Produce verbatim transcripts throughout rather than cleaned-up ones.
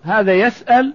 هذا يسأل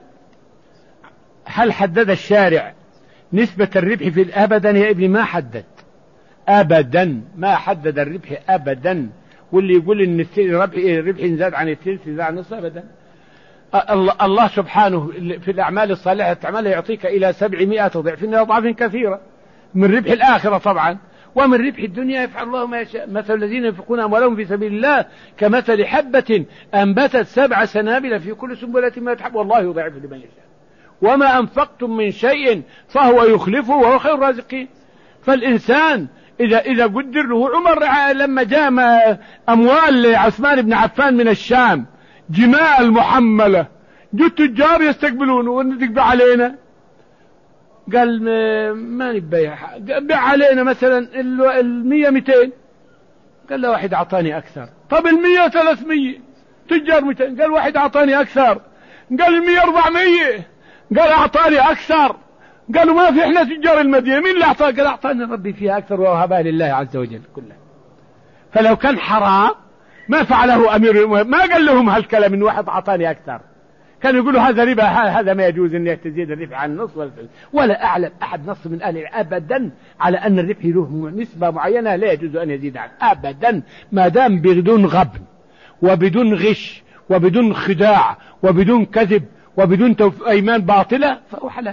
هل حدد الشارع نسبة الربح في الأبدا؟ يا ابني ما حدد أبدا، ما حدد الربح أبدا. واللي يقول إن الربح الربح زاد عن الثلث زاد عن النصف أبدا. الله سبحانه في الأعمال الصالحة تعملها يعطيك إلى سبعمائة ضعف إلى أضعاف كثيرة من ربح الآخرة طبعا، ومن ربح الدنيا يفعل الله ما يشاء. مثل الذين ينفقون أموالهم في سبيل الله كمثل حبة أنبتت سبع سنابل في كل سنبلة مائة حبة والله يضاعف لمن يشاء وما أنفقتم من شيء فهو يخلفه وهو خير الرازقين. فالإنسان إذا إذا قدر له، عمر لما جاء أموال عثمان بن عفان من الشام جمال محملة، جو التجار يستقبلونه وندق علينا، قال ما نبيع، بيع علينا مثلا المية ميتين، قال له واحد أعطاني أكثر. طب المية ثلاثمية، تجار ميتين، قال واحد أعطاني أكثر. قال المية أربعمية، قال أعطاني أكثر. قالوا ما في إحنا تجار المدينة، مين اللي أعطاه؟ قال أعطاني ربي فيها أكثر ووهبها لله عز وجل كلها. فلو كان حرام ما فعله أمير المؤمنين، ما قال لهم هالكلام إن واحد أعطاني أكثر، كان يقولوا هذا ربا، هذا ما يجوز أن تزيد الربح عن النصف ولا, ولا أعلم أحد نص من أهل أبدا على أن الربح له نسبة معينة لا يجوز أن يزيد عنه أبدا، ما دام بدون غبن وبدون غش وبدون خداع وبدون كذب وبدون أيمان باطلة فهو حلال،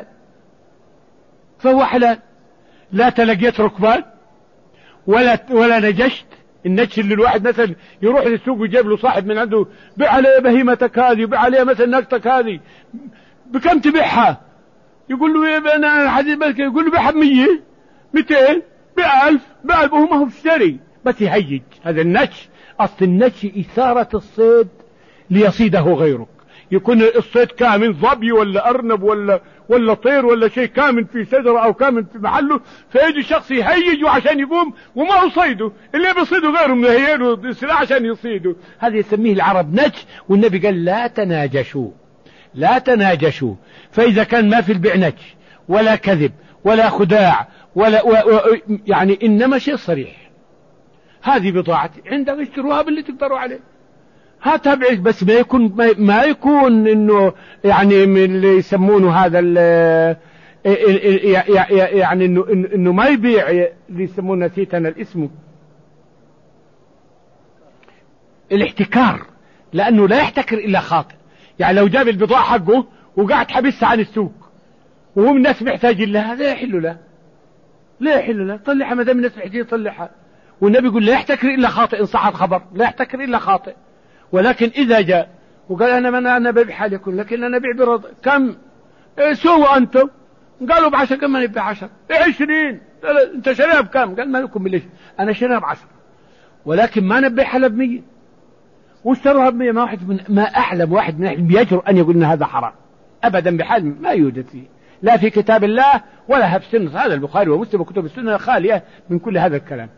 فهو حلال. لا تلقيت ركبان ولا ولا نجشت. النجش اللي الواحد مثلا يروح للسوق ويجيب له صاحب من عنده، بيع عليه بهيمتك هذه، بيع عليه مثلا ناقتك هذه، بكم تبيعها؟ يقول له انا حديث بالك، يقول له بيعها بمية ميتين بألف بألف، وهو ما هو اشتري بس يهيج. هذا النجش. اصل النجش اثارة الصيد ليصيده غيرك، يكون الصيد كامن ظبي ولا أرنب ولا ولا طير ولا شيء كامن في شجرة أو كامن في محله، فيجي شخص يهيجه عشان يقوم وما هو صيده، اللي بيصيده غيره مهيئينه السلاح عشان يصيده. هذا يسميه العرب نجش. والنبي قال لا تناجشوا، لا تناجشوا. فإذا كان ما في البيع نجش ولا كذب ولا خداع ولا و و يعني إنما شيء صريح، هذه بضاعتي عندك اشتروها باللي تقدروا عليه، هاتها بعيش، بس ما يكون ما يكون انه يعني من اللي يسمونه هذا يعني انه انه ما يبيع اللي يسمونه، نسيت انا الاسم، الاحتكار، لانه لا يحتكر الا خاطئ. يعني لو جاب البضاعة حقه وقعد حبسها عن السوق وهو من الناس محتاج لها، لا يحل له، لا يحل له، طلعها ما دام الناس محتاجين يطلعها. والنبي يقول لا يحتكر الا خاطئ، ان صح الخبر لا يحتكر الا خاطئ. ولكن إذا جاء وقال أنا من أنا ببيع حالكم لكن أنا بيع برض، كم إيه سووا أنتم؟ قالوا بعشر، كم من يبيع عشر؟ إيه عشرين، أنت شريها بكم؟ قال ما لكم بليش، أنا شريها بعشر، ولكن ما نبيع حلا بمية واشتروها بمية. ما واحد من ما أعلم واحد من بيجرؤ أن يقول إن هذا حرام أبدا بحال ما يوجد فيه، لا في كتاب الله ولا في السنة. هذا البخاري ومسلم وكتب السنة خالية من كل هذا الكلام.